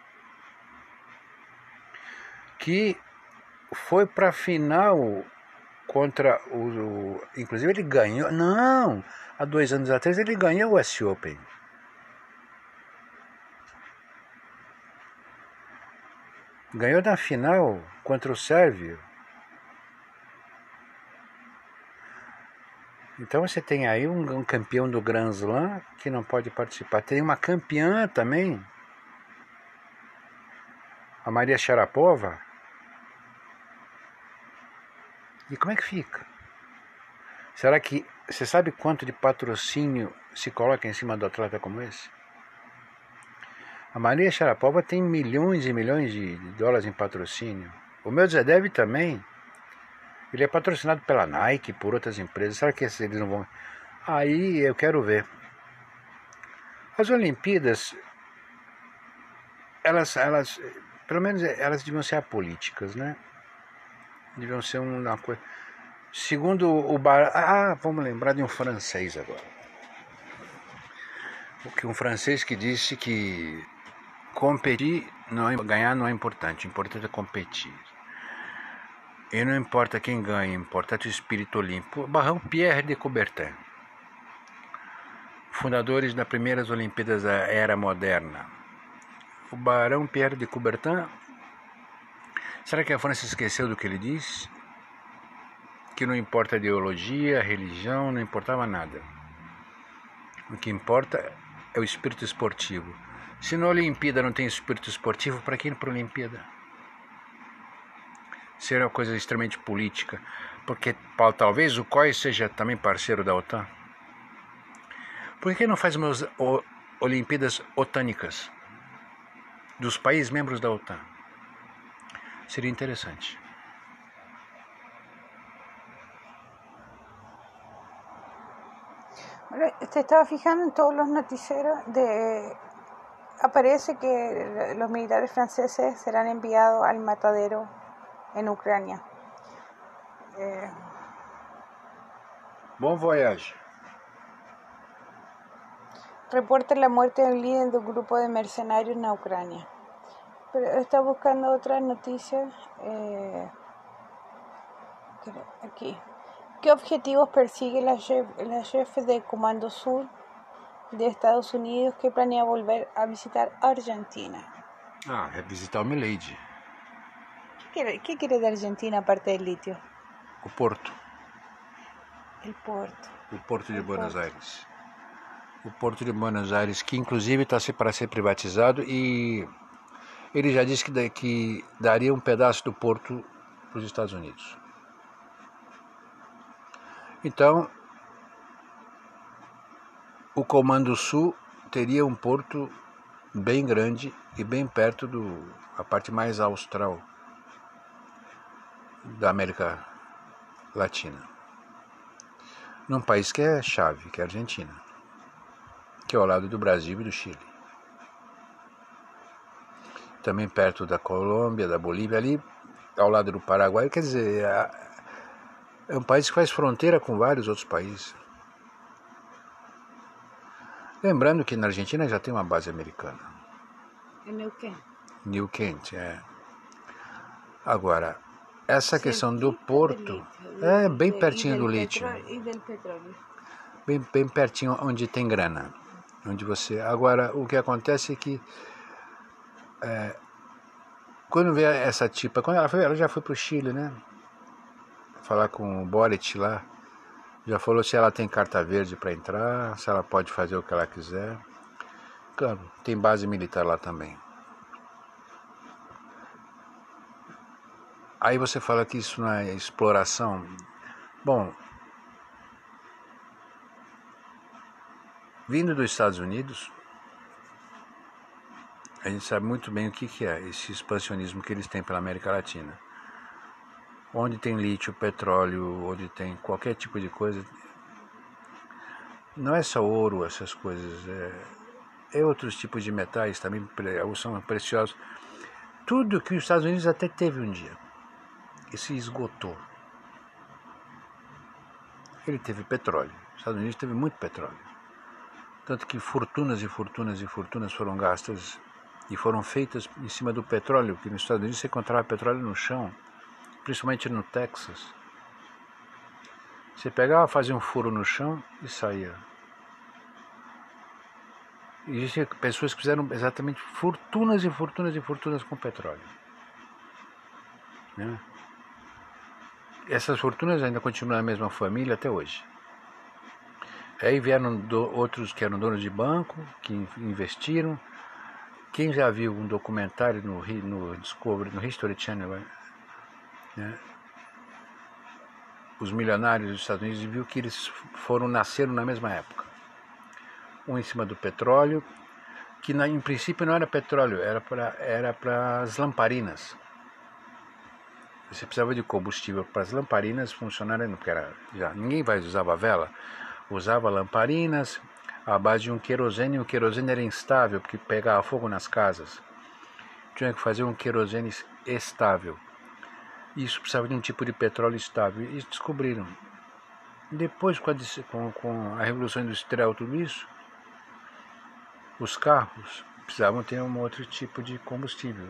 A: que foi para a final contra inclusive ele ganhou, não, há 2 anos atrás ele ganhou o US Open. Ganhou na final contra o sérvio. Então você tem aí um campeão do Grand Slam que não pode participar. Tem uma campeã também, a Maria Sharapova. E como é que fica? Será que você sabe quanto de patrocínio se coloca em cima do atleta como esse? A Maria Sharapova tem milhões e milhões de dólares em patrocínio. O Medvedev também. Ele é patrocinado pela Nike, por outras empresas. Será que eles não vão... Aí eu quero ver. As Olimpíadas, elas pelo menos elas deviam ser apolíticas, né? Deviam ser uma coisa... Segundo o vamos lembrar de um francês agora. Um francês que disse que competir, ganhar não é importante. O importante é competir. E não importa quem ganha, importa o espírito olímpico. Barão Pierre de Coubertin, fundadores das primeiras Olimpíadas da Era Moderna. O Barão Pierre de Coubertin, será que a França esqueceu do que ele disse? Que não importa a ideologia, a religião, não importava nada. O que importa é o espírito esportivo. Se na Olimpíada não tem espírito esportivo, para que ir para a Olimpíada? Seria uma coisa extremamente política, porque talvez o COI seja também parceiro da OTAN. Por que não faz umas Olimpíadas otânicas dos países membros da OTAN? Seria interessante.
B: Te estaba fijando en todos los noticieros aparece que los militares franceses serán enviados al matadero en Ucrania.
A: Bom voyage.
B: reporta la muerte de un líder de un grupo de mercenarios en Ucrania. Pero está buscando otra noticia. Aquí. ¿Qué objetivos persigue la jefe del Comando Sur de Estados Unidos que planea volver a visitar Argentina?
A: É visitar o Milady.
B: ¿Qué quiere de Argentina aparte del litio?
A: O Porto.
B: El Porto.
A: O Porto de Buenos Aires. O Porto de Buenos Aires, que inclusive está para ser privatizado, e ele já disse que daria um pedaço do porto para os Estados Unidos. Então, o Comando Sul teria um porto bem grande e bem perto da parte mais austral da América Latina. Num país que é chave, que é a Argentina, que é ao lado do Brasil e do Chile. Também perto da Colômbia, da Bolívia, ali ao lado do Paraguai. Quer dizer, é um país que faz fronteira com vários outros países. Lembrando que na Argentina já tem uma base americana.
B: Em Neuquén.
A: Neuquén, Agora, essa questão do porto é bem pertinho do lítio.
B: E do petróleo.
A: Bem pertinho onde tem grana. Agora, o que acontece é que quando vê essa tipa, ela já foi pro Chile, né? Falar com o Boric lá, já falou se ela tem carta verde para entrar, se ela pode fazer o que ela quiser. Claro, tem base militar lá também. Aí você fala que isso não é exploração. Bom, vindo dos Estados Unidos, a gente sabe muito bem o que é esse expansionismo que eles têm pela América Latina. Onde tem lítio, petróleo, onde tem qualquer tipo de coisa, não é só ouro, essas coisas, é outros tipos de metais também, são preciosos. Tudo que os Estados Unidos até teve um dia, e se esgotou. Ele teve petróleo, os Estados Unidos teve muito petróleo. Tanto que fortunas e fortunas e fortunas foram gastas e foram feitas em cima do petróleo, que nos Estados Unidos você encontrava petróleo no chão, principalmente no Texas. Você pegava, fazia um furo no chão e saía. E existem pessoas que fizeram exatamente fortunas e fortunas e fortunas com petróleo. Né? Essas fortunas ainda continuam na mesma família até hoje. Aí vieram outros que eram donos de banco, que investiram. Quem já viu um documentário no Discovery, no History Channel, né? Os milionários dos Estados Unidos, viu que eles nasceram na mesma época. Um em cima do petróleo, que em princípio não era petróleo, era para as lamparinas. Você precisava de combustível para as lamparinas funcionarem, porque ninguém usava vela, usava lamparinas à base de um querosene, e o querosene era instável, porque pegava fogo nas casas. Tinha que fazer um querosene estável. Isso precisava de um tipo de petróleo estável, e descobriram. Depois, com a Revolução Industrial, tudo isso, os carros precisavam ter um outro tipo de combustível.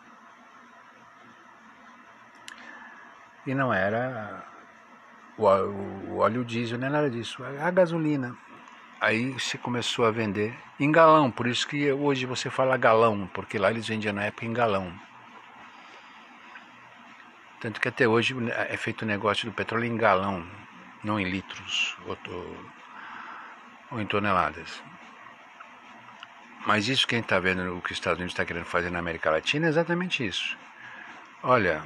A: E não era o óleo diesel, nem nada disso, a gasolina. Aí se começou a vender em galão, por isso que hoje você fala galão, porque lá eles vendiam na época em galão. Tanto que até hoje é feito o negócio do petróleo em galão, não em litros ou em toneladas. Mas isso, quem está vendo o que os Estados Unidos está querendo fazer na América Latina, é exatamente isso. Olha,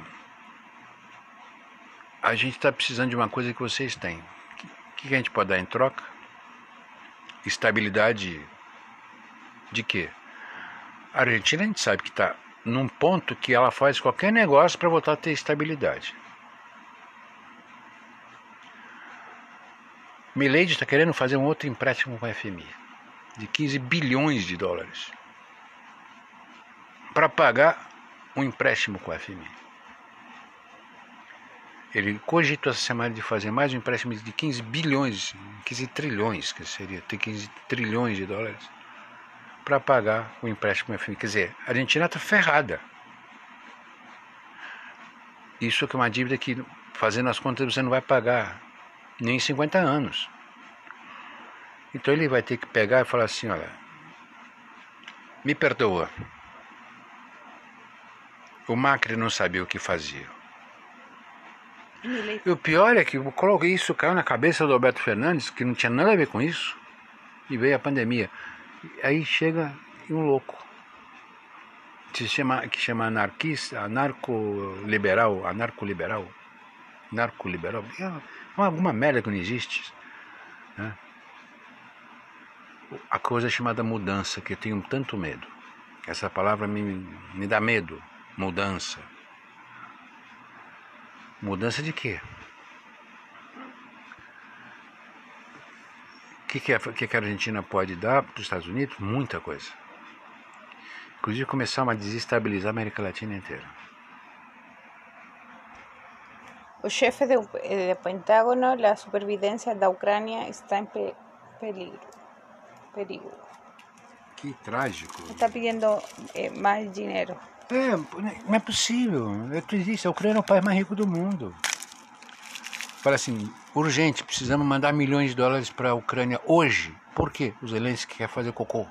A: a gente está precisando de uma coisa que vocês têm. O que a gente pode dar em troca? Estabilidade de quê? A Argentina, a gente sabe que está num ponto que ela faz qualquer negócio para voltar a ter estabilidade. Milady está querendo fazer um outro empréstimo com a FMI de 15 bilhões de dólares para pagar um empréstimo com a FMI. Ele cogitou essa semana de fazer mais um empréstimo de 15 bilhões, 15 trilhões, que seria ter 15 trilhões de dólares, para pagar o empréstimo. Quer dizer, a Argentina está ferrada. Isso que é uma dívida que, fazendo as contas, você não vai pagar nem em 50 anos. Então ele vai ter que pegar e falar assim, olha, me perdoa. O Macri não sabia o que fazia. E o pior é que eu coloquei isso, caiu na cabeça do Alberto Fernandes, que não tinha nada a ver com isso, e veio a pandemia. Aí chega um louco, que chama anarquista, anarco-liberal, é alguma merda que não existe, né? A coisa chamada mudança, que eu tenho tanto medo. Essa palavra me dá medo. Mudança. Mudança de quê? O que a Argentina pode dar para os Estados Unidos? Muita coisa. Inclusive começar a desestabilizar a América Latina inteira.
B: O chefe do Pentágono, a supervivência da Ucrânia está em perigo.
A: Que trágico.
B: Está pedindo mais dinheiro.
A: Não é possível. A Ucrânia é o país mais rico do mundo. Fala assim, urgente, precisamos mandar milhões de dólares para a Ucrânia hoje. Por quê? O Zelensky quer fazer cocô.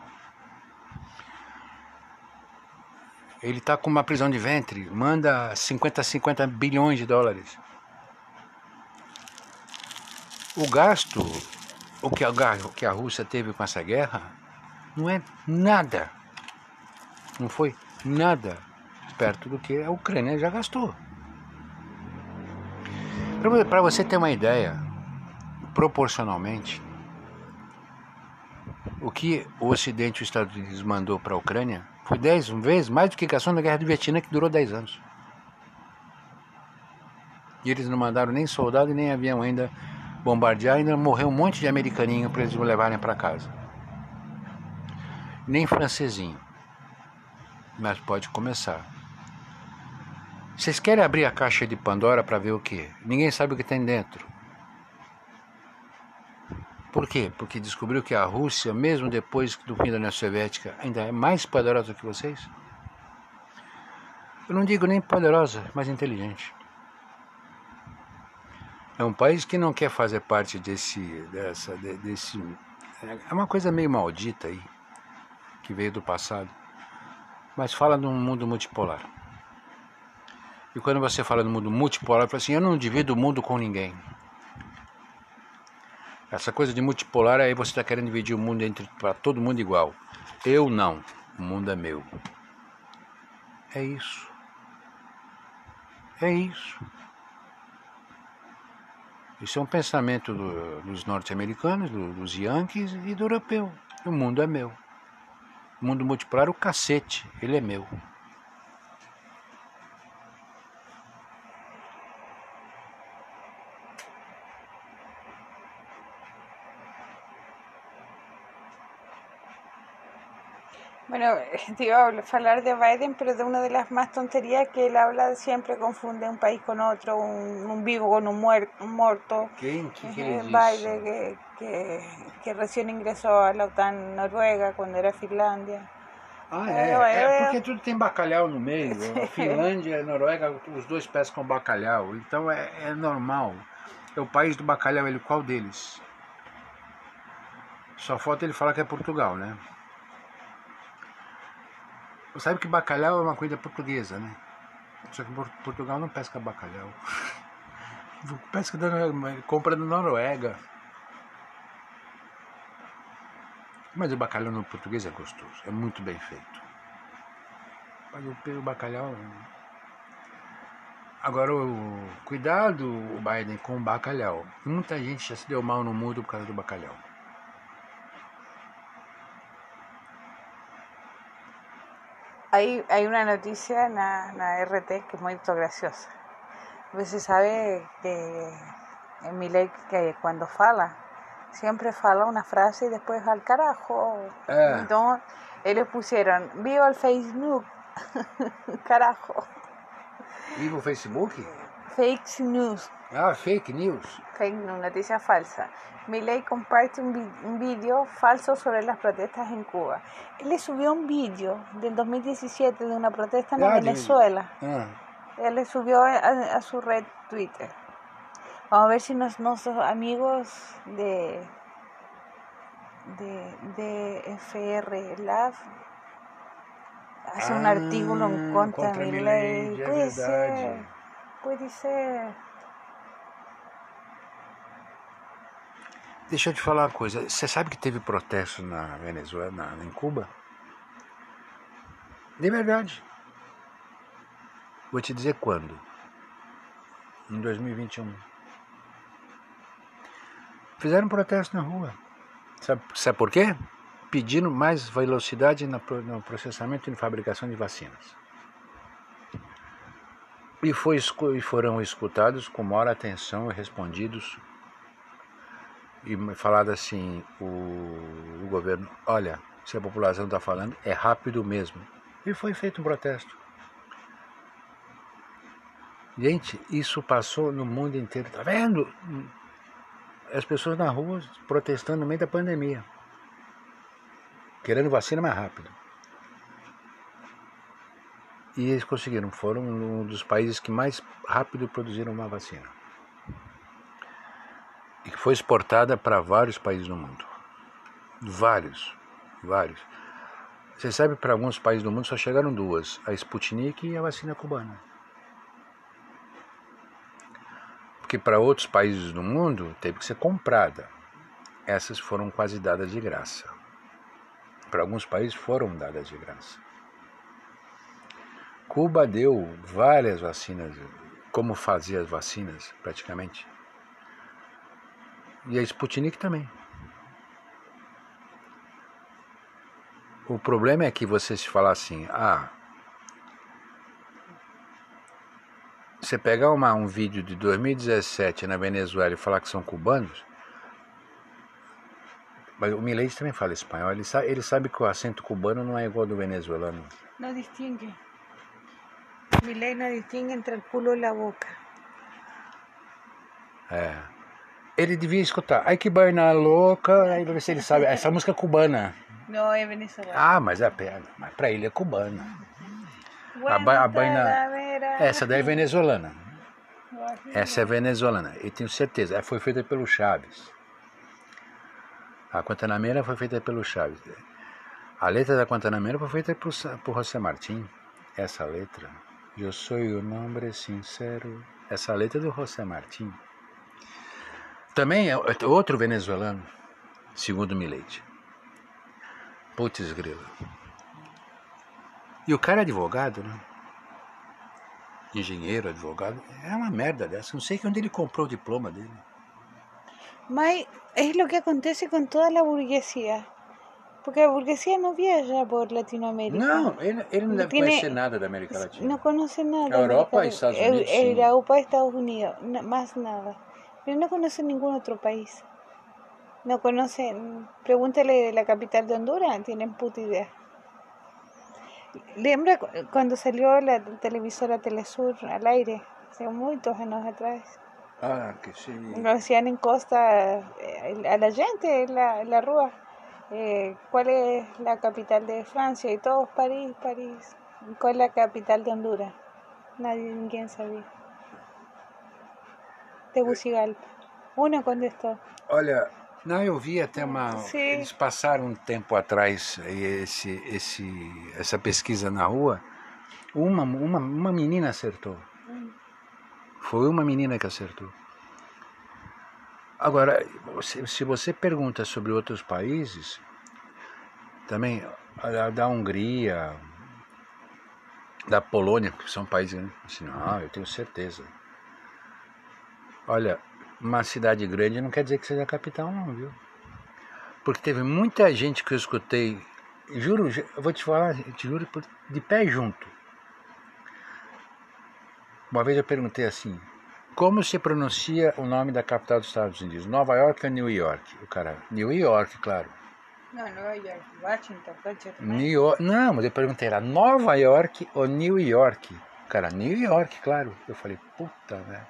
A: Ele está com uma prisão de ventre, manda 50 bilhões de dólares. O gasto, o que a Rússia teve com essa guerra, não é nada. Não foi nada perto do que a Ucrânia já gastou. Para você ter uma ideia, proporcionalmente, o que o Ocidente e os Estados Unidos mandou para a Ucrânia foi 10 vezes mais do que gastou na Guerra do Vietnã, que durou 10 anos. E eles não mandaram nem soldado e nem avião ainda bombardear, ainda morreu um monte de americaninho para eles levarem para casa. Nem francesinho. Mas pode começar. Vocês querem abrir a caixa de Pandora para ver o quê? Ninguém sabe o que tem dentro. Por quê? Porque descobriu que a Rússia, mesmo depois do fim da União Soviética, ainda é mais poderosa que vocês. Eu não digo nem poderosa, mas inteligente. É um país que não quer fazer parte desse... É uma coisa meio maldita aí, que veio do passado. Mas fala de um mundo multipolar. E quando você fala do mundo multipolar, fala assim, eu não divido o mundo com ninguém. Essa coisa de multipolar, aí você está querendo dividir o mundo para todo mundo igual. Eu não. O mundo é meu. É isso. É isso. Isso é um pensamento dos norte-americanos, dos yankees e do europeu. O mundo é meu. O mundo multipolar, o cacete, ele é meu.
B: Bueno, te iba a hablar de Biden, pero de una de las más tonterías que él habla, siempre confunde un país con otro, un vivo con un muerto.
A: ¿Qué
B: Biden, que recién ingresó a la OTAN Noruega cuando era Finlandia.
A: Porque tudo tem bacalhau no meio. A Finlândia e a Noruega, os dois pescam bacalhau. Então é normal. É o país do bacalhau, qual deles? Só falta ele falar que é Portugal, né? Você sabe que bacalhau é uma coisa portuguesa, né? Só que Portugal não pesca bacalhau. Pesca compra da Noruega. Mas o bacalhau no português é gostoso, é muito bem feito. Mas o bacalhau... Agora, cuidado, o Biden, com o bacalhau. Muita gente já se deu mal no mundo por causa do bacalhau.
B: Hay una noticia en la RT que es muy graciosa. Você sabe que Milei, que cuando fala, siempre fala una frase y después al carajo. Entonces, ellos pusieron, viva el Facebook, carajo.
A: Viva o Facebook?
B: Fake news.
A: Ah, fake news.
B: Fake news, noticia falsa. Milei comparte un vídeo falso sobre las protestas en Cuba. Él le subió un vídeo del 2017 de una protesta en Venezuela. Él le subió a su red Twitter. Vamos a ver si nuestros amigos de FR Lab hacen un artículo en contra de Milei. Puede ser.
A: Deixa eu te falar uma coisa. Você sabe que teve protesto na Venezuela, em Cuba? De verdade. Vou te dizer quando. Em 2021. Fizeram protesto na rua. Sabe por quê? Pedindo mais velocidade no processamento e fabricação de vacinas. E foram escutados com maior atenção e respondidos. E falado assim, o governo, olha, se a população está falando, é rápido mesmo. E foi feito um protesto. Gente, isso passou no mundo inteiro, tá vendo? As pessoas na rua protestando no meio da pandemia, querendo vacina mais rápido. E eles conseguiram, foram um dos países que mais rápido produziram uma vacina. E que foi exportada para vários países do mundo. Vários. Você sabe, para alguns países do mundo só chegaram duas, a Sputnik e a vacina cubana. Porque para outros países do mundo teve que ser comprada. Essas foram quase dadas de graça. Para alguns países foram dadas de graça. Cuba deu várias vacinas, como fazia as vacinas praticamente. E a Sputnik também. O problema é que você se falar assim, você pegar um vídeo de 2017 na Venezuela e falar que são cubanos, mas o Milei também fala espanhol, ele sabe que o acento cubano não é igual ao do venezuelano.
B: Não distingue. Milei não distingue entre o culo e a boca.
A: Ele devia escutar, ai que baina louca, aí pra ver se ele sabe, essa música é cubana.
B: Não, é venezuelana.
A: Mas pra ele é cubana. A baina, essa daí é venezuelana. Essa é venezuelana, eu tenho certeza. Foi feita pelo Chaves. A Guantanamera foi feita pelo Chaves. A letra da Guantanamera foi feita por José Martín. Essa letra, eu sou um homem sincero. Essa letra é do José Martín. Também é outro venezuelano, segundo Milei. Putz grilo. E o cara é advogado, né? Engenheiro, advogado. É uma merda dessa. Não sei onde ele comprou o diploma dele.
B: Mas é o que acontece com toda a burguesia. Porque a burguesia não viaja por Latinoamérica.
A: Não, ele não deve conhecer nada da América Latina.
B: Não conhece nada.
A: Europa e Estados Unidos, sim.
B: Europa e Estados Unidos, más nada. Pero no conoce ningún otro país. No conocen. Pregúntale de la capital de Honduras, tienen puta idea. Lembra cuando salió la televisora Telesur al aire, hace muchos años atrás?
A: Que sí.
B: Lo hacían en costa a la gente en la rúa. ¿Cuál es la capital de Francia? Y todos París. ¿Cuál es la capital de Honduras? Ninguém sabia. Tegucigalpa. Uno contestou.
A: Olha, eu vi até
B: Sim.
A: Eles passaram um tempo atrás essa pesquisa na rua. Uma menina acertou. Foi uma menina que acertou. Agora, se você pergunta sobre outros países, também da Hungria, da Polônia, que são países assim, eu tenho certeza. Olha, uma cidade grande não quer dizer que seja a capital não, viu? Porque teve muita gente que eu escutei, juro, eu vou te falar, te juro, de pé junto. Uma vez eu perguntei assim, como se pronuncia o nome da capital dos Estados Unidos? Nova York ou New York? O cara, New York, claro.
B: Não, Nova York, Washington.
A: New York, não, mas eu perguntei, era Nova York ou New York? Cara, New York, claro. Eu falei, puta, velho.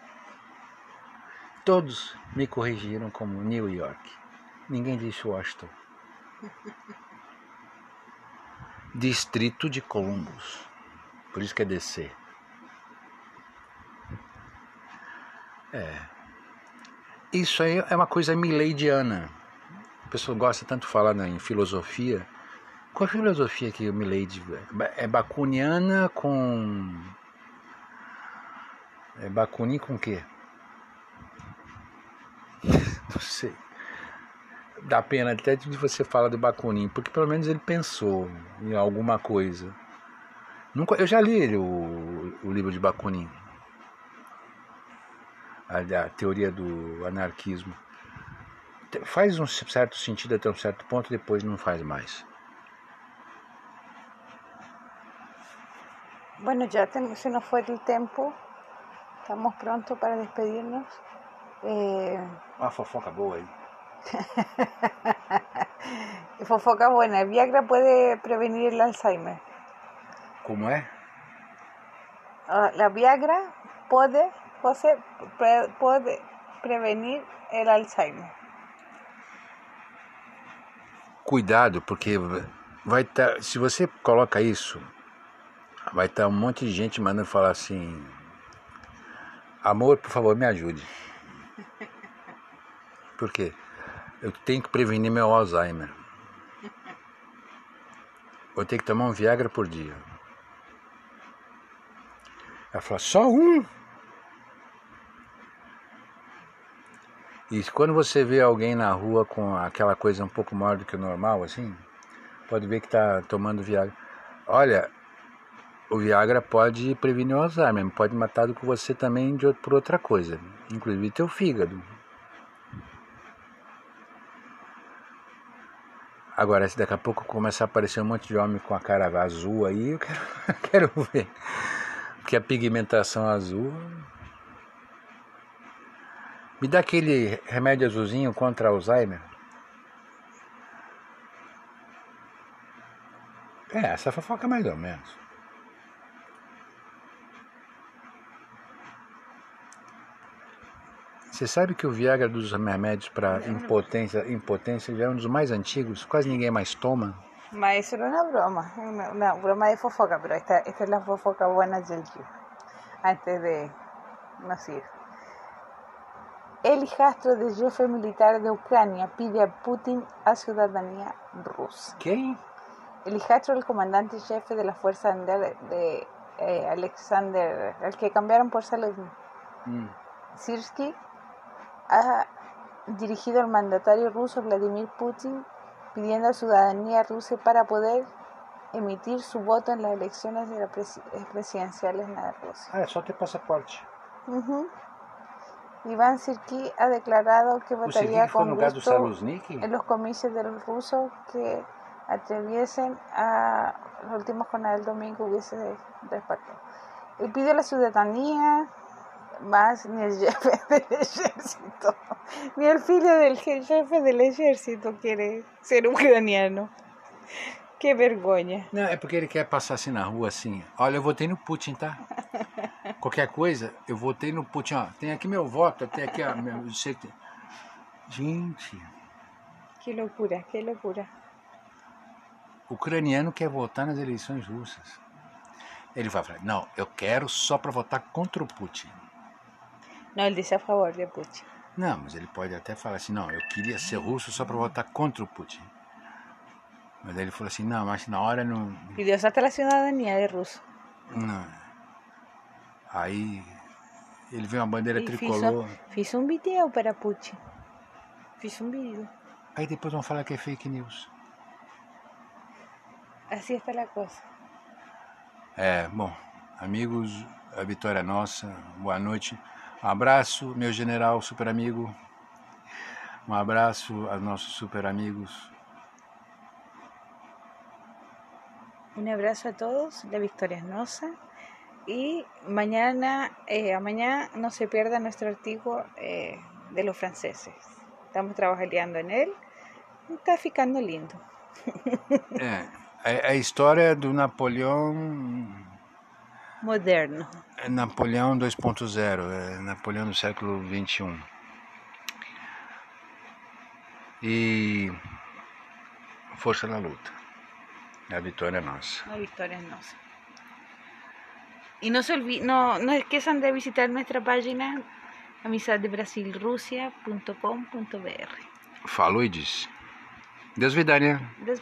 A: Todos me corrigiram como New York. Ninguém disse Washington. Distrito de Columbus. Por isso que é DC. Isso aí é uma coisa mileidiana. A pessoa gosta tanto de falar em filosofia. Qual a filosofia que o Milei é bacuniana com... É Bakunin com o quê? Não sei. Dá pena até de você falar do Bakunin, porque pelo menos ele pensou em alguma coisa. Eu já li o livro de Bakunin. A teoria do anarquismo. Faz um certo sentido até um certo ponto, depois não faz mais.
B: Bueno, ya se nos fue el tiempo. Estamos prontos para despedirnos.
A: Uma fofoca boa aí.
B: Fofoca buena. El Viagra puede prevenir el Alzheimer.
A: Como é?
B: La Viagra puede prevenir el Alzheimer.
A: Cuidado, porque vai estar. Se você coloca isso, vai estar um monte de gente mandando falar assim: amor, por favor, me ajude. Por quê? Eu tenho que prevenir meu Alzheimer. Eu tenho que tomar um Viagra por dia. Ela falou, só um? E quando você vê alguém na rua com aquela coisa um pouco maior do que o normal, assim, pode ver que está tomando Viagra. Olha, o Viagra pode prevenir o Alzheimer, pode matar do que você também por outra coisa, inclusive teu fígado. Agora, se daqui a pouco começar a aparecer um monte de homem com a cara azul aí, eu quero ver. Porque a pigmentação azul... Me dá aquele remédio azulzinho contra Alzheimer. Essa fofoca mais ou menos. Você sabe que o Viagra dos remédios para impotência já é um dos mais antigos, quase ninguém mais toma.
B: Mas eso era una broma de fofoca, pero esta es la fofoca buena del día, antes de nos ir. El hijastro del jefe militar de Ucrania pide a Putin a ciudadanía rusa.
A: Quem?
B: El hijastro del comandante jefe de la Fuerza de Alexander, el que cambiaron por Zelensky, Sirsky, ha dirigido al mandatario ruso Vladimir Putin pidiendo a ciudadanía rusa para poder emitir su voto en las elecciones de presidenciales en Rusia.
A: Só ter passaporte.
B: Iván Sirki ha declarado que votaría con gusto en los comicios de los rusos que atraviesen a los últimos jornadas del domingo hubiese respaldo. Y pide a la ciudadanía, más ni el jefe del ejército, ni el filho del jefe del ejército quiere ser ucraniano. Que vergonha.
A: Não, é porque ele quer passar assim na rua, assim. Olha, eu votei no Putin, tá? Qualquer coisa, eu votei no Putin. Ó, tem aqui meu voto, tem aqui a meu... Gente.
B: Que loucura, que loucura.
A: O ucraniano quer votar nas eleições russas. Ele vai falar, não, eu quero só para votar contra o Putin.
B: Não, ele disse a favor de Putin.
A: Não, mas ele pode até falar assim, não, eu queria ser russo só para votar contra o Putin. Mas ele falou assim, não, mas na hora não...
B: Pidió hasta la ciudadanía de russo.
A: Não. Aí ele viu uma bandeira tricolor.
B: Fiz um vídeo para Putin. Fiz um vídeo.
A: Aí depois vão falar que é fake news.
B: Assim está a coisa.
A: Bom, amigos, a vitória é nossa. Boa noite. Um abraço, meu general super amigo. Um abraço aos nossos super amigos.
B: Un abrazo a todos, la victoria es nuestra y mañana no se pierda nuestro artículo de los franceses. Estamos trabajando en él, está ficando lindo.
A: A história do Napoleão
B: moderno.
A: É Napoleão 2.0, é Napoleão do século XXI. E força na luta. A vitória é nossa.
B: La victoria es nuestra. Y no esquezan de visitar nuestra página amizadebrasilrusia.com.br.
A: Falou e disse. Deus vidania.